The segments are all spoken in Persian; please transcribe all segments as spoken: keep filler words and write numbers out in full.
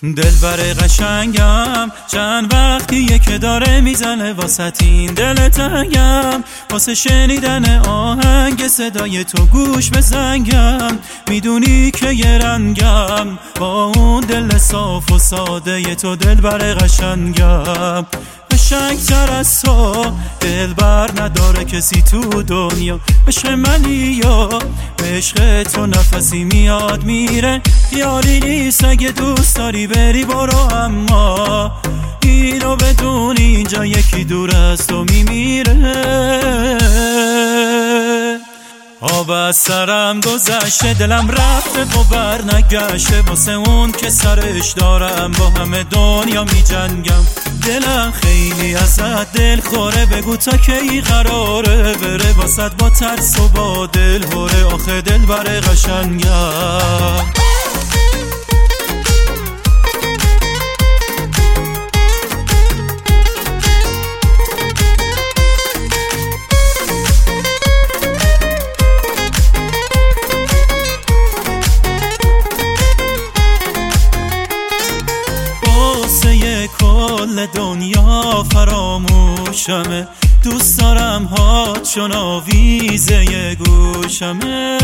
دلبر قشنگم چند وقتیه که داره میزنه واسه این دل تنگم، واسه شنیدن آهنگ صدای تو گوش بزنگم. میدونی که یه رنگم با اون دل صاف و ساده ی تو دلبر قشنگم. قشنگتر از تو دلبر نداره کسی تو دنیا، عشق منی یا عشق تو نفسی میاد میره، خیالی نیست اگه دوست داری بری برو، اما اینو بدون اینجا یکی دور از تو میمیره. آب از سرم گذشته دلم رفته و برنگشته، واسه اون که سرش دارم با همه دنیا می جنگم. دلم خیلی ازت دل خوره، بگو تا کی قراره بره واسط با ترس و با دل هوره، آخه دل بر قشنگم. کل دنیا فراموشمه، دوست دارم ها چون آویزه گوشمه.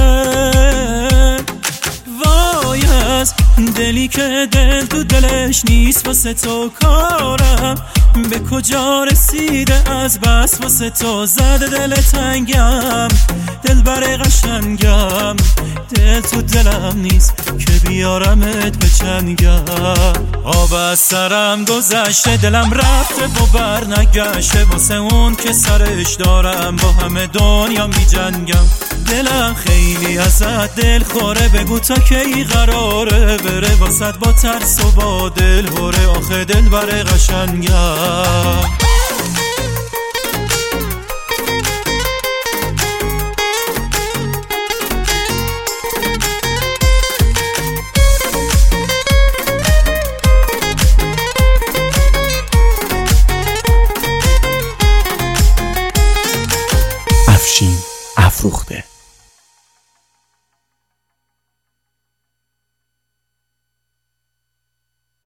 وای از دلی که دل تو دلش نیست واسه تو کارم، به کجا رسیده از بس واسه تو زده دل تنگم. دل بر قشنگم دل تو دلم نیست که بیارمت به چنگم. آب از سرم گذشته دلم رفته و برنگشته، واسه اون که سرش دارم با همه دنیا می جنگم. دلم خیلی ازت دل خوره، بگو تا کی قراره بره واسط با ترس و با دل هوره، آخه دل بر قشنگم.